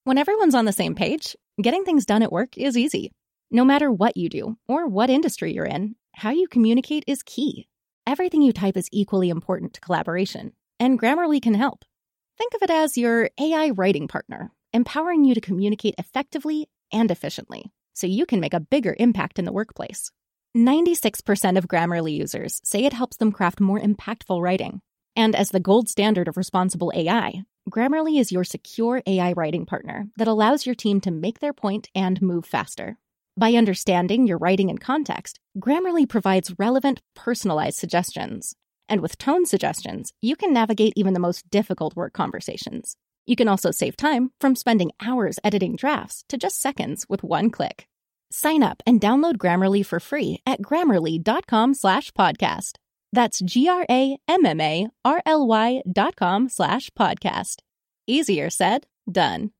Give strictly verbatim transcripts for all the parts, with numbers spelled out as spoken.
When everyone's on the same page, getting things done at work is easy. No matter what you do or what industry you're in, how you communicate is key. Everything you type is equally important to collaboration, and Grammarly can help. Think of it as your A I writing partner, empowering you to communicate effectively and efficiently, so you can make a bigger impact in the workplace. ninety-six percent of Grammarly users say it helps them craft more impactful writing. And as the gold standard of responsible A I, Grammarly is your secure A I writing partner that allows your team to make their point and move faster. By understanding your writing and context, Grammarly provides relevant, personalized suggestions. And with tone suggestions, you can navigate even the most difficult work conversations. You can also save time from spending hours editing drafts to just seconds with one click. Sign up and download Grammarly for free at grammarly.com slash podcast. That's G-R-A-M-M-A-R-L-Y dot com slash podcast. Easier said, done.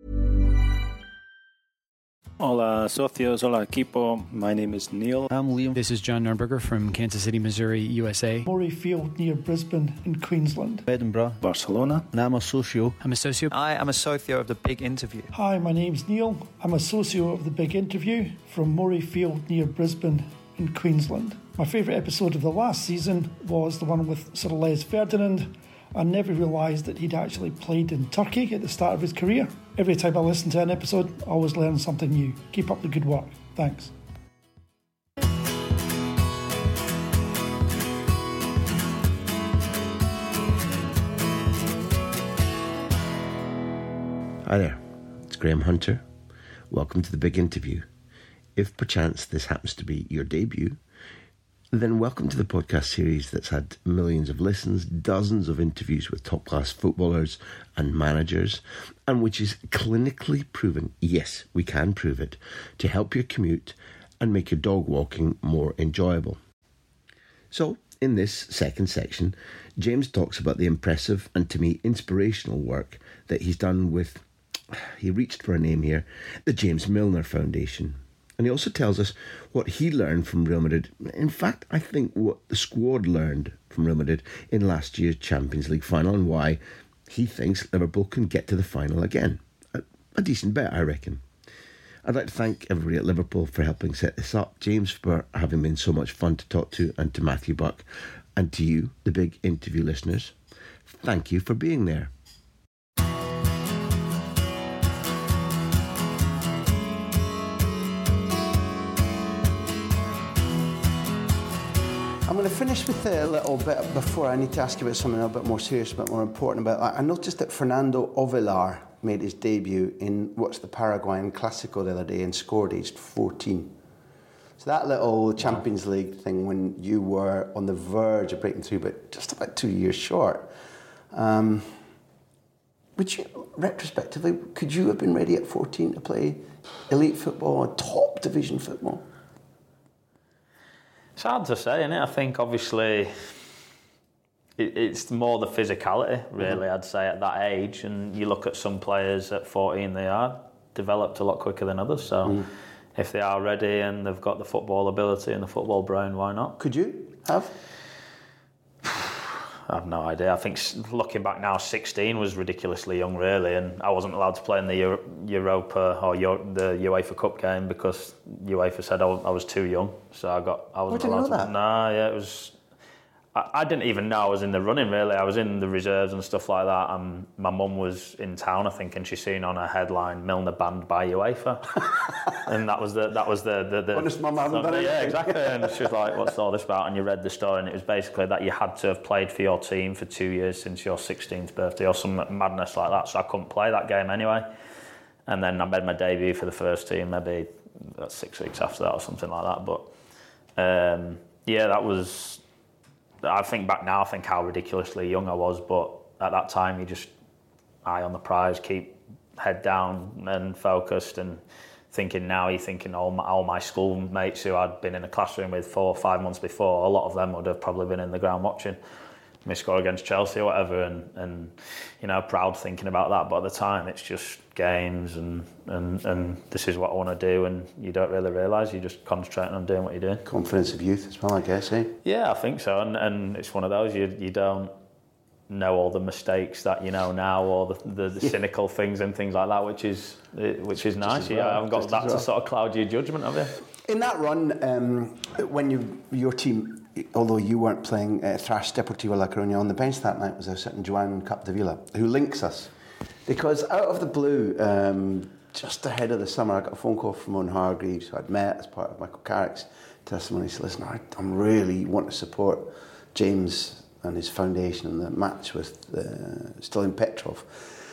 Hola, socios. Hola, equipo. My name is Neil. I'm Liam. This is John Nurnberger from Kansas City, Missouri, U S A. Murray Field near Brisbane in Queensland. Edinburgh. Barcelona. And I'm a socio. I'm a socio. I am a socio of The Big Interview. Hi, my name's Neil. I'm a socio of The Big Interview from Murray Field near Brisbane in Queensland. My favourite episode of the last season was the one with Sir Les Ferdinand. I never realised that he'd actually played in Turkey at the start of his career. Every time I listen to an episode, I always learn something new. Keep up the good work. Thanks. Hi there, it's Graham Hunter. Welcome to The Big Interview. If perchance this happens to be your debut, then welcome to the podcast series that's had millions of listens, dozens of interviews with top-class footballers and managers, and which is clinically proven, yes, we can prove it, to help your commute and make your dog walking more enjoyable. So, in this second section, James talks about the impressive and, to me, inspirational work that he's done with, he reached for a name here, the James Milner Foundation. And he also tells us what he learned from Real Madrid. In fact, I think what the squad learned from Real Madrid in last year's Champions League final and why he thinks Liverpool can get to the final again. A, a decent bet, I reckon. I'd like to thank everybody at Liverpool for helping set this up, James for having been so much fun to talk to, and to Matthew Buck, and to you, the Big Interview listeners. Thank you for being there. I'm going to finish with a little bit before I need to ask you about something a bit more serious, a bit more important. About I noticed that Fernando Ovelar made his debut in what's the Paraguayan Clásico the other day and scored aged fourteen. So that little Champions League thing when you were on the verge of breaking through, but just about two years short. Um, would you, retrospectively, could you have been ready at fourteen to play elite football, top division football? It's hard to say, isn't it? I think obviously it, it's more the physicality, really, mm-hmm. I'd say, at that age. And you look at some players at fourteen, they are developed a lot quicker than others. So mm. if they are ready and they've got the football ability and the football brain, why not? Could you have? I have no idea. I think looking back now, sixteen was ridiculously young, really, and I wasn't allowed to play in the Euro- Europa or Euro- the UEFA Cup game because UEFA said I was, I was too young. So I got I wasn't oh, didn't allowed know to. That? Nah, yeah, it was. I, I didn't even know I was in the running. Really, I was in the reserves and stuff like that. And my mum was in town, I think, and she seen on a headline Milner banned by UEFA, and that was the that was the the. the Honest mum, I haven't done Yeah, anything. exactly. And she was like, "What's all this about?" And you read the story, and it was basically that you had to have played for your team for two years since your sixteenth birthday, or some madness like that. So I couldn't play that game anyway. And then I made my debut for the first team, maybe six weeks after that, or something like that. But um, yeah, that was. I think back now, I think how ridiculously young I was, but at that time, you just eye on the prize, keep head down and focused, and thinking now, you're thinking all my, all my schoolmates who I'd been in a classroom with four or five months before, a lot of them would have probably been in the ground watching me score against Chelsea or whatever, and, and you know, proud thinking about that. But at the time, it's just games, and, and, and this is what I want to do, and you don't really realise, you're just concentrating on doing what you're doing. Confidence of youth as well, I guess, eh? Yeah, I think so, and, and it's one of those, you you don't know all the mistakes that you know now, or the, the, the yeah. cynical things and things like that, which is which is nice. Yeah, well. I haven't got Just that well. to sort of cloud your judgment, have you? In that run, um, when you your team, although you weren't playing uh, Thrash Deportivo La Coruña, on the bench that night was a certain Joan Capdevila, who links us. Because out of the blue, um, just ahead of the summer, I got a phone call from Owen Hargreaves, who I'd met as part of Michael Carrick's testimony. He said, listen, I, I'm really want to support James and his foundation in the match with uh, Stilian Petrov.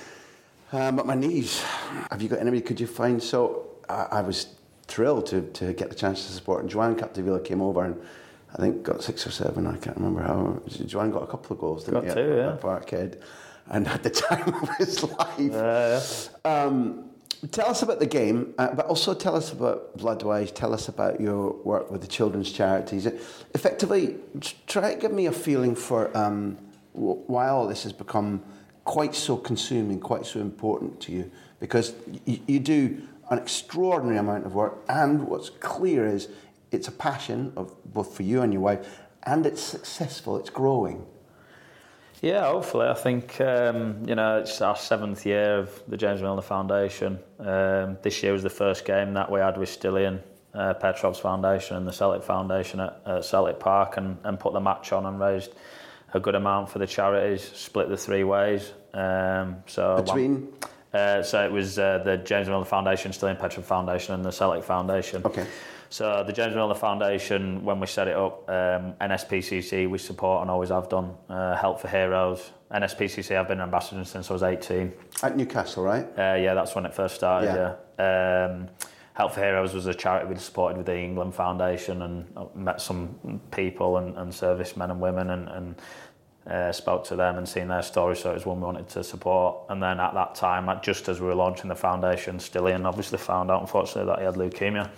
Um, but my knees, have you got anybody could you find? So I, I was thrilled to, to get the chance to support. And Joan Capdevila came over and I think got six or seven, I can't remember how. Joan got a couple of goals, didn't got he? Two, yeah. At Parkhead. And at the time of his life. Uh, yeah. um, tell us about the game, uh, but also tell us about Bloodwise. Tell us about your work with the children's charities. Effectively, try to give me a feeling for um, why all this has become quite so consuming, quite so important to you. Because you, you do an extraordinary amount of work, and what's clear is it's a passion of both for you and your wife, and it's successful, it's growing. Yeah, hopefully. I think, um, you know, it's our seventh year of the James Milner Foundation. Um, this year was the first game that we had with Stilian uh, Petrov's Foundation and the Celtic Foundation at, at Celtic Park, and, and put the match on and raised a good amount for the charities, split the three ways. Um, so Between? One, uh, so it was uh, the James Milner Foundation, Stilian Petrov Foundation and the Celtic Foundation. Okay. So the James Milner Foundation, when we set it up, um, N S P C C we support and always have done. Uh, Help for Heroes. N S P C C I've been an ambassador since I was eighteen. At Newcastle, right? Uh, yeah, that's when it first started, yeah. yeah. Um, Help for Heroes was a charity we supported with the England Foundation, and met some people and, and servicemen and women and, and uh, spoke to them and seen their stories, so it was one we wanted to support. And then at that time, just as we were launching the foundation, Stilian obviously found out, unfortunately, that he had leukemia.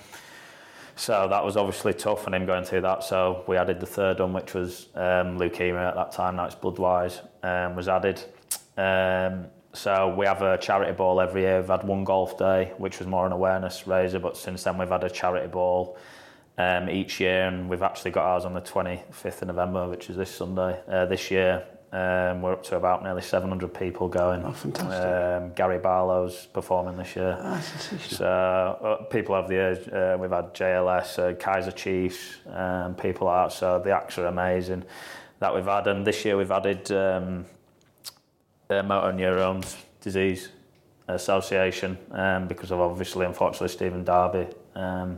So that was obviously tough, and him going through that. So we added the third one, which was um, leukemia at that time. Now it's Bloodwise, um, was added. Um, so we have a charity ball every year. We've had one golf day, which was more an awareness raiser, but since then we've had a charity ball um, each year, and we've actually got ours on the twenty-fifth of November, which is this Sunday. Uh, this year um, we're up to about nearly seven hundred people going. Oh, fantastic. Um, Gary Barlow's performing this year. Ah, sensational. So uh, people over the years, uh, we've had J L S, uh, Kaiser Chiefs, um, people like that. So the acts are amazing that we've had. And this year we've added um, uh, Motor Neurones Disease Association, um, because of obviously, unfortunately, Stephen Darby um,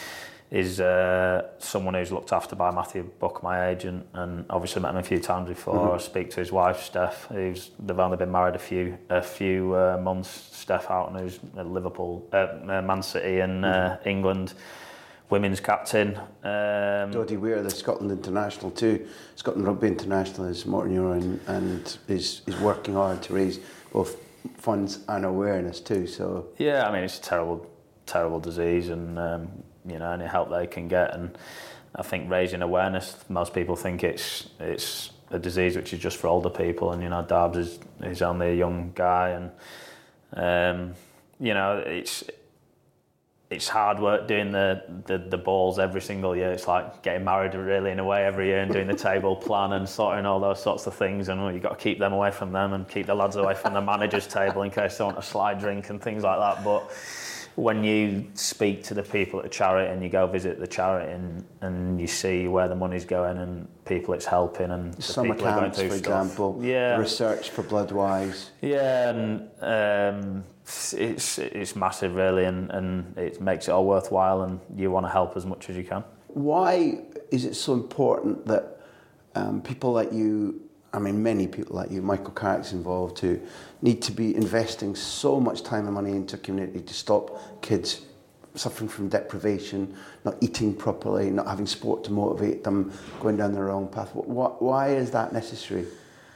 is uh, someone who's looked after by Matthew Buck, my agent, and obviously met him a few times before. Mm-hmm. I speak to his wife, Steph, who's they've only been married a few a few uh, months. Steph Houghton, who's at Liverpool, uh, Man City, and uh, mm-hmm. England women's captain. Um, Dodie Weir, the Scotland international too. Scotland Rugby International is Morton Euro, and, and is is working hard to raise both funds and awareness too. So yeah, I mean it's a terrible, terrible disease, and um, you know any help they can get, and I think raising awareness. Most people think it's it's a disease which is just for older people, and you know Darbs is is only a young guy, and um, you know it's. It's hard work doing the, the, the balls every single year. It's like getting married really in a way every year and doing the table plan and sorting all those sorts of things, and well, you've got to keep them away from them and keep the lads away from the manager's table in case they want a slide drink and things like that. But when you speak to the people at the charity and you go visit the charity and, and you see where the money's going and people it's helping and the summer people camps, are going through for stuff. example, yeah. research for Bloodwise. Yeah, and um, it's it's massive really, and, and it makes it all worthwhile, and you want to help as much as you can. Why is it so important that um, people like you, I mean many people like you, Michael Carrick's involved too, need to be investing so much time and money into community to stop kids suffering from deprivation, not eating properly, not having sport to motivate them, going down the wrong path? Why is that necessary?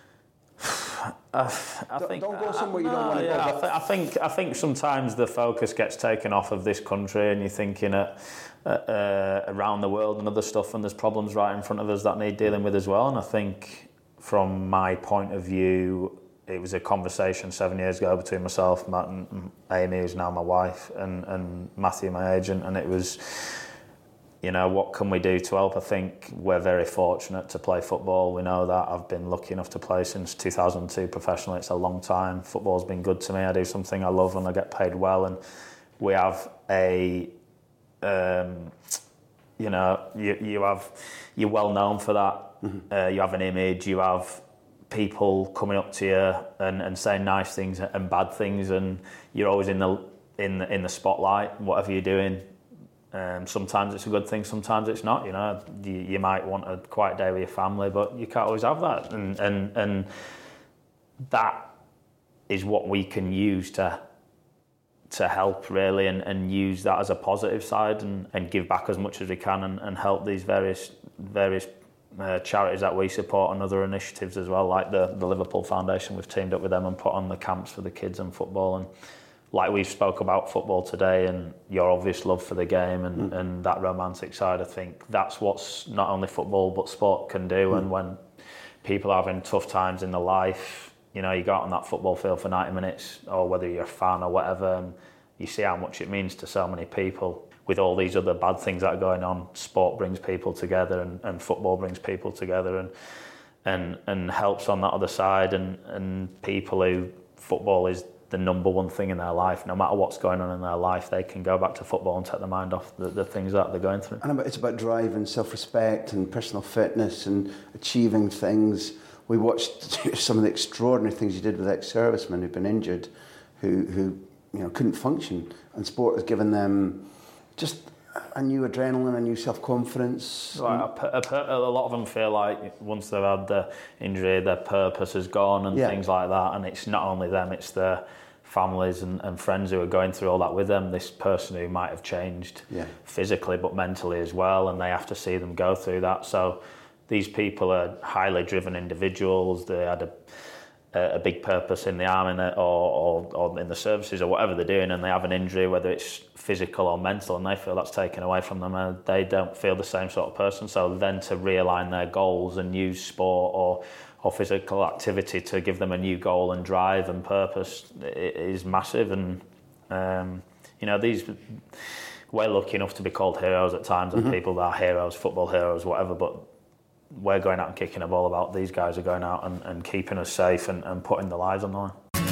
I, I don't, think, don't go somewhere you I, don't no, want to yeah, go. I, th- I think I think sometimes the focus gets taken off of this country, and you're thinking at, uh, around the world and other stuff, and there's problems right in front of us that need dealing with as well. And I think, from my point of view, it was a conversation seven years ago between myself, Matt, and Amy, who's now my wife, and, and Matthew, my agent, and it was you know, what can we do to help? I think we're very fortunate to play football. We know that. I've been lucky enough to play since two thousand two professionally. It's a long time. Football's been good to me. I do something I love and I get paid well. And we have a, um, you know, you, you have, you're well known for that. Mm-hmm. Uh, you have an image, you have people coming up to you and, and saying nice things and bad things, and you're always in the in the, in the spotlight, whatever you're doing. Um, sometimes it's a good thing, sometimes it's not. You know, you, you might want a quiet day with your family, but you can't always have that. And and and that is what we can use to to help really, and, and use that as a positive side, and, and give back as much as we can, and, and help these various various uh, charities that we support and other initiatives as well, like the the Liverpool Foundation. We've teamed up with them and put on the camps for the kids and football. And like we spoke about football today, and your obvious love for the game and, mm. and that romantic side, I think that's what's not only football but sport can do. Mm. And when people are having tough times in their life, you know, you go out on that football field for ninety minutes, or whether you're a fan or whatever, and you see how much it means to so many people. With all these other bad things that are going on, sport brings people together, and, and football brings people together, and and and helps on that other side. And, and people who football is the number one thing in their life, no matter what's going on in their life, they can go back to football and take their mind off the, the things that they're going through. And it's about drive and self-respect and personal fitness and achieving things. We watched some of the extraordinary things you did with ex-servicemen who've been injured, who, who you know, couldn't function, and sport has given them just a new adrenaline, a new self-confidence. Right, a, a, a lot of them feel like once they've had the injury, their purpose is gone and yeah. things like that. And it's not only them, it's their families and, and friends who are going through all that with them. This person who might have changed yeah. physically but mentally as well, and they have to see them go through that. So these people are highly driven individuals. They had a a big purpose in the army or, or, or in the services or whatever they're doing, and they have an injury, whether it's physical or mental, and they feel that's taken away from them, and they don't feel the same sort of person. So then to realign their goals and use sport or, or physical activity to give them a new goal and drive and purpose is massive. And um, you know, these we're lucky enough to be called heroes at times, and mm-hmm. people are heroes, football heroes, whatever, but we're going out and kicking a ball about. These guys are going out and, and keeping us safe and, and putting their lives on the line.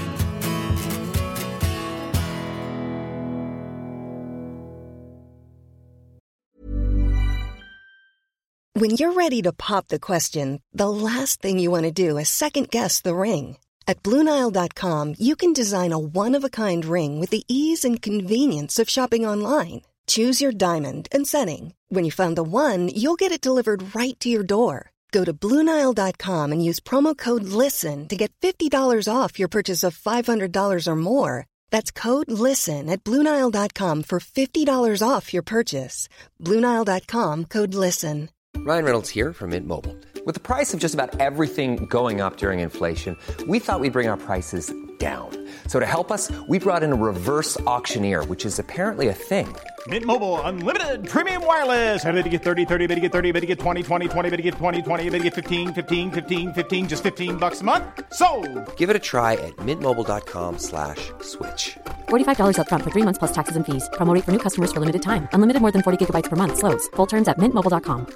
When you're ready to pop the question, the last thing you want to do is second-guess the ring. At Blue Nile dot com, you can design a one-of-a-kind ring with the ease and convenience of shopping online. Choose your diamond and setting. When you find the one, you'll get it delivered right to your door. Go to Blue Nile dot com and use promo code LISTEN to get fifty dollars off your purchase of five hundred dollars or more. That's code LISTEN at Blue Nile dot com for fifty dollars off your purchase. Blue Nile dot com, code LISTEN. Ryan Reynolds here from Mint Mobile. With the price of just about everything going up during inflation, we thought we'd bring our prices down. So to help us, we brought in a reverse auctioneer, which is apparently a thing. Mint Mobile Unlimited Premium Wireless. How to get thirty, thirty, bit to get thirty, bit to get twenty, twenty, twenty, bit to get twenty, twenty, bit to get fifteen, fifteen, fifteen, fifteen, just fifteen bucks a month? Sold! Give it a try at mintmobile.com slash switch. forty-five dollars up front for three months plus taxes and fees. Promo rate for new customers for limited time. Unlimited more than forty gigabytes per month. Slows full terms at mint mobile dot com.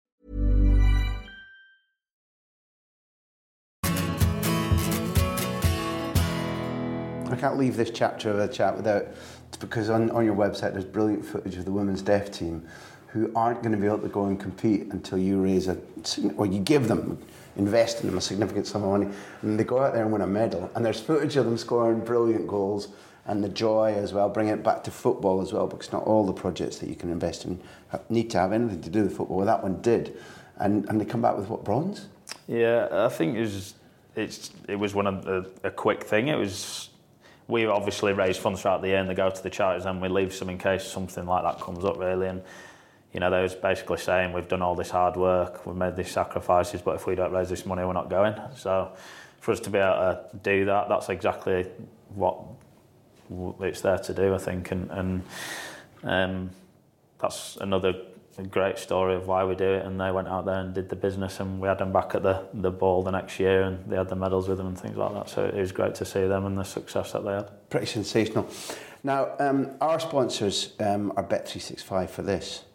I can't leave this chapter of a chat without, because on, on your website there's brilliant footage of the women's deaf team who aren't going to be able to go and compete until you raise a, or you give them, invest in them a significant sum of money, and they go out there and win a medal. And there's footage of them scoring brilliant goals, and the joy as well, bringing it back to football as well, because not all the projects that you can invest in need to have anything to do with football. Well, that one did. And and they come back with what, bronze? Yeah, I think it was, it's, it was one of the, a quick thing. It was... We obviously raise funds throughout the year and they go to the charities, and we leave some in case something like that comes up, really. And, you know, they was basically saying, we've done all this hard work, we've made these sacrifices, but if we don't raise this money, we're not going. So for us to be able to do that, that's exactly what it's there to do, I think. And, and um, that's another great story of why we do it. And they went out there and did the business, and we had them back at the, the ball the next year, and they had the medals with them and things like that. So it was great to see them and the success that they had. Pretty sensational. Now, um, our sponsors um, are Bet three sixty-five for this.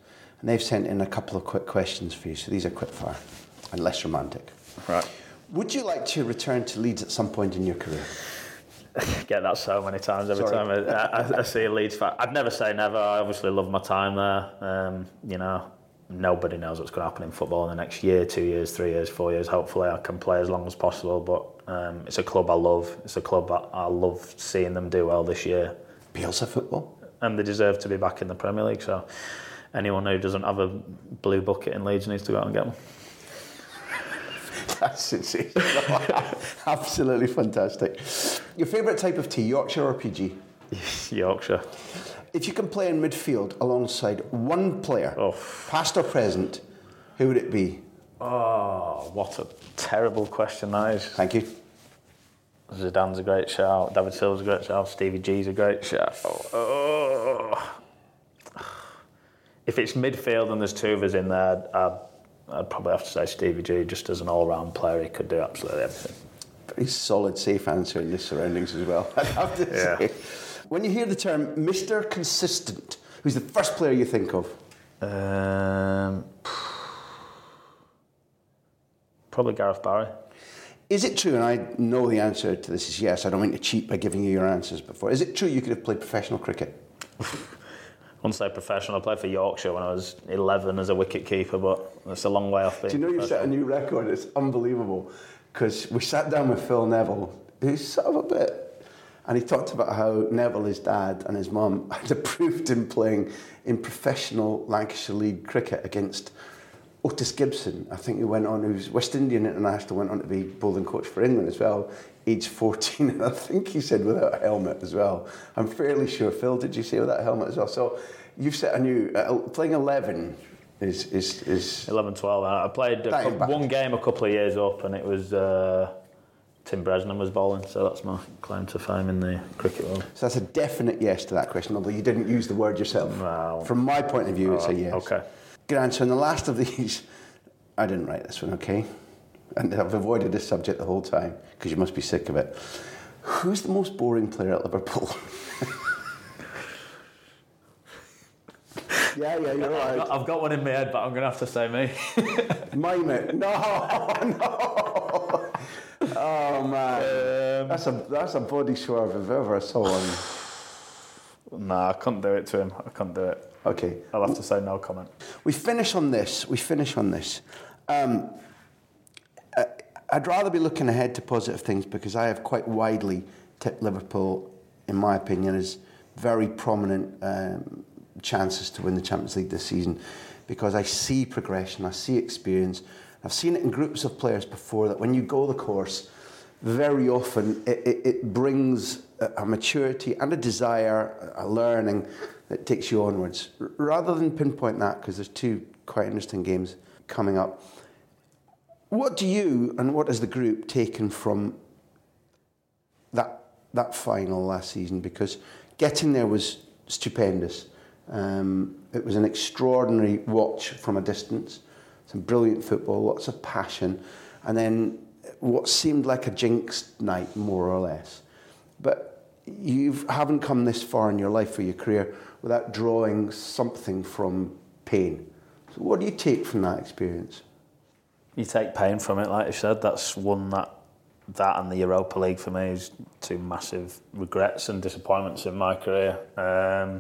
and they've sent in a couple of quick questions for you. So these are quick fire and less romantic. Right. Would you like to return to Leeds at some point in your career? I get that so many times. Every Sorry. time I, I, I see a Leeds fan, I'd never say never. I obviously love my time there. Um, you know, nobody knows what's going to happen in football in the next year, two years, three years, four years. Hopefully, I can play as long as possible. But um, it's a club I love. It's a club I, I love seeing them do well this year. Bielsa football, and they deserve to be back in the Premier League. So, anyone who doesn't have a blue bucket in Leeds needs to go out and get one. That's sensational. Absolutely fantastic. Your favourite type of tea, Yorkshire or P G? Yorkshire. If you can play in midfield alongside one player, oh. past or present, who would it be? Oh, what a terrible question that is. Thank you. Zidane's a great shout. David Silva's a great shout. Stevie G's a great shout. Oh. If it's midfield and there's two of us in there, I'd, I'd probably have to say Stevie G. Just as an all-round player, he could do absolutely everything. Very solid, safe answer in the surroundings as well, I'd have to yeah. say. When you hear the term Mister Consistent, who's the first player you think of? Um, probably Gareth Barry. Is it true, and I know the answer to this is yes, I don't mean to cheat by giving you your answers before, is it true you could have played professional cricket? I wouldn't say professional, I played for Yorkshire when I was eleven as a wicket keeper, but that's a long way off being Do you know you've set a new record? It's unbelievable, because we sat down with Phil Neville, who's sort of a bit, and he talked about how Neville, his dad and his mum had approved him playing in professional Lancashire League cricket against Otis Gibson, I think, who went on, who's West Indian international, went on to be bowling coach for England as well, age fourteen, and I think he said without a helmet as well. I'm fairly sure. Phil, did you say without a helmet as well? So you've set a new, uh, playing eleven is... is, is eleven twelve, I played a couple, one game a couple of years up, and it was uh, Tim Bresnan was bowling, so that's my claim to fame in the cricket world. So that's a definite yes to that question, although you didn't use the word yourself. No. From my point of view, oh, it's a yes. Okay. Good answer. And the last of these, I didn't write this one, okay? And I've avoided this subject the whole time, because you must be sick of it. Who's the most boring player at Liverpool? yeah, yeah, you're right. I've got, I've got one in my head, but I'm going to have to say me. Mime it. No, no. Oh, man. Um, that's, a, that's a body swerve if ever I saw one. Nah, I couldn't do it to him. I couldn't do it. Okay. I'll have to say no comment. We finish on this. We finish on this. Um, I'd rather be looking ahead to positive things, because I have quite widely tipped Liverpool, in my opinion, as very prominent um, chances to win the Champions League this season, because I see progression, I see experience. I've seen it in groups of players before, that when you go the course, very often it, it, it brings a, a maturity and a desire, a learning that takes you onwards. R- rather than pinpoint that, because there's two quite interesting games coming up, what do you and what has the group taken from that that final last season? Because getting there was stupendous. Um, it was an extraordinary watch from a distance. Some brilliant football, lots of passion, and then what seemed like a jinxed night, more or less. But you haven't come this far in your life or your career without drawing something from pain. So what do you take from that experience? You take pain from it, like you said. That's one that that and the Europa League for me is two massive regrets and disappointments in my career. Um,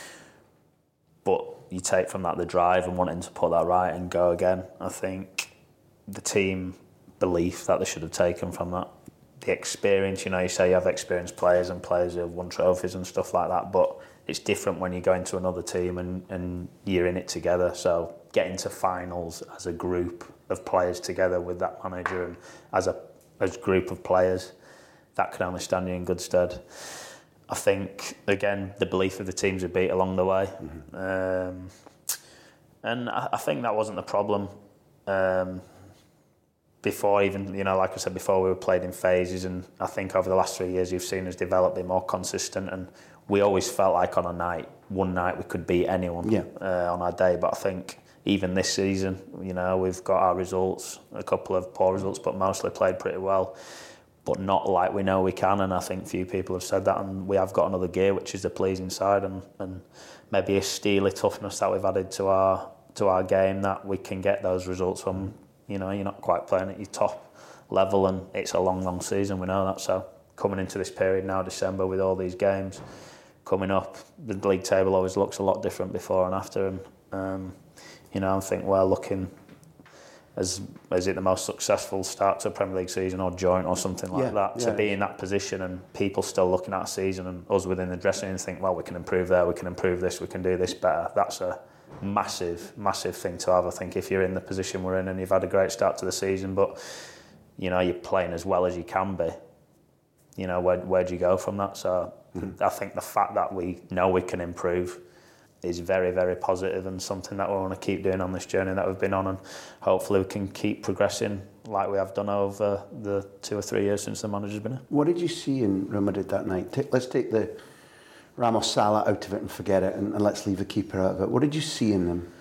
but you take from that the drive and wanting to put that right and go again. I think the team belief that they should have taken from that, the experience. You know, you say you have experienced players and players who have won trophies and stuff like that, but it's different when you go into another team and, and you're in it together. So getting to finals as a group of players together with that manager and as a as a group of players, that can only stand you in good stead. I think, again, the belief of the teams we beat along the way. Mm-hmm. Um, and I, I think that wasn't the problem. Um, before even, you know, like I said before, we were played in phases, and I think over the last three years you've seen us develop, be more consistent, and we always felt like on a night, one night we could beat anyone yeah. uh, on our day. But I think even this season, you know, we've got our results, a couple of poor results, but mostly played pretty well, but not like we know we can. And I think few people have said that, and we have got another gear, which is the pleasing side, and, and maybe a steely toughness that we've added to our to our game that we can get those results from. You know, you're not quite playing at your top level, and it's a long, long season. We know that. So coming into this period now, December, with all these games coming up, the league table always looks a lot different before and after. And um, you know, I think we're looking as is it the most successful start to a Premier League season or joint or something like yeah, that, yeah, to be in that position and people still looking at a season and us within the dressing room think, well, we can improve there, we can improve this, we can do this better. That's a massive, massive thing to have. I think if you're in the position we're in and you've had a great start to the season, but you know, you're playing as well as you can be, you know, where where do you go from that? So mm-hmm. I think the fact that we know we can improve is very, very positive and something that we want to keep doing on this journey that we've been on, and hopefully we can keep progressing like we have done over the two or three years since the manager's been here. What did you see in Real Madrid that night? Take, let's take the Ramos Salah out of it and forget it, and, and let's leave the keeper out of it. What did you see in them?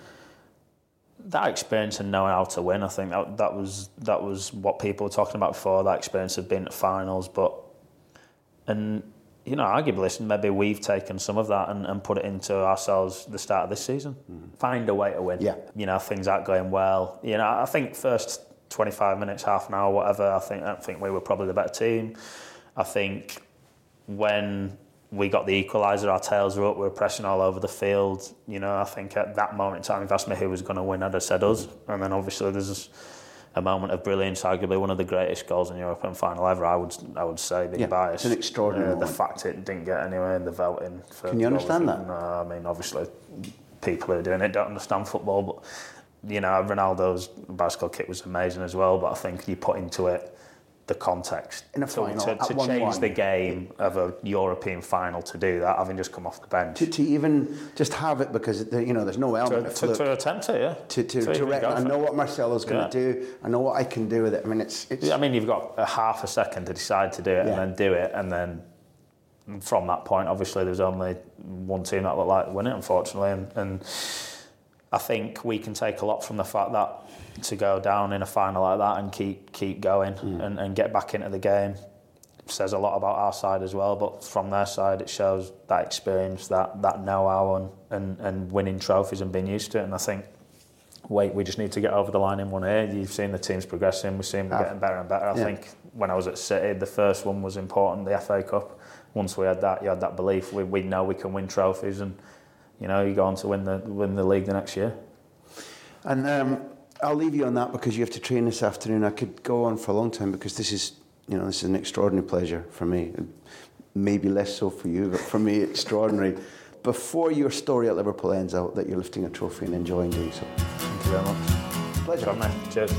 That experience and knowing how to win, I think that that was that was what people were talking about before. That experience of being at finals, but and you know, arguably, maybe we've taken some of that and, and put it into ourselves the start of this season. Mm. Find a way to win. Yeah. You know, things aren't going well. You know, I think first twenty-five minutes, half an hour, whatever, I think I think we were probably the better team. I think when we got the equaliser, our tails were up, we were pressing all over the field. You know, I think at that moment in time, if you asked me who was going to win, I'd have said us. And then obviously there's a moment of brilliance, arguably one of the greatest goals in European final ever. I would, I would say, being yeah, biased. It's an extraordinary. Uh, the fact it didn't get anywhere in the voting. For Can you understand that? No, I mean, obviously, people who are doing it don't understand football. But you know, Ronaldo's bicycle kick was amazing as well. But I think you put into it the context in a final to, to, to change the game of a European final, to do that, having just come off the bench, to, to even just have it, because you know there's no element to, of to, to attempt it, yeah. To to, to, to rec- I know what Marcelo's going to yeah. do. I know what I can do with it. I mean, it's, it's. I mean, you've got a half a second to decide to do it, yeah. and then do it, and then from that point, obviously, there was only one team that looked like to win it, unfortunately, and. and I think we can take a lot from the fact that to go down in a final like that and keep keep going mm. and, and get back into the game says a lot about our side as well. But from their side, it shows that experience, that that know-how, and, and, and winning trophies and being used to it. And I think, wait, we just need to get over the line in one here. You've seen the teams progressing. We've seen them yeah. getting better and better. I yeah. think when I was at City, the first one was important, the F A Cup. Once we had that, you had that belief. We we know we can win trophies, and you know, you go on to win the win the league the next year. And um, I'll leave you on that because you have to train this afternoon. I could go on for a long time because this is, you know, this is an extraordinary pleasure for me. Maybe less so for you, but for me, extraordinary. Before your story at Liverpool ends out, that you're lifting a trophy and enjoying doing so. Thank you very much. Pleasure. Sure, man. Cheers.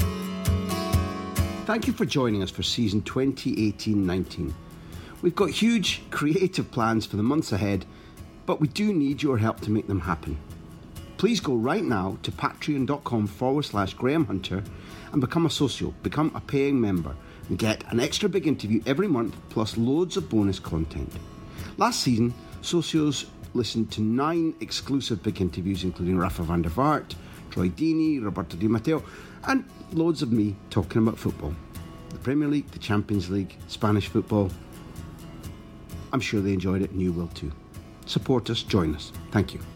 Thank you for joining us for season twenty eighteen nineteen. We've got huge creative plans for the months ahead, but we do need your help to make them happen. Please go right now to patreon.com forward slash Graham Hunter and become a socio, become a paying member, and get an extra big interview every month, plus loads of bonus content. Last season, socios listened to nine exclusive big interviews, including Rafa van der Vaart, Troy Deeney, Roberto Di Matteo, and loads of me talking about football. The Premier League, the Champions League, Spanish football. I'm sure they enjoyed it and you will too. Support us, join us. Thank you.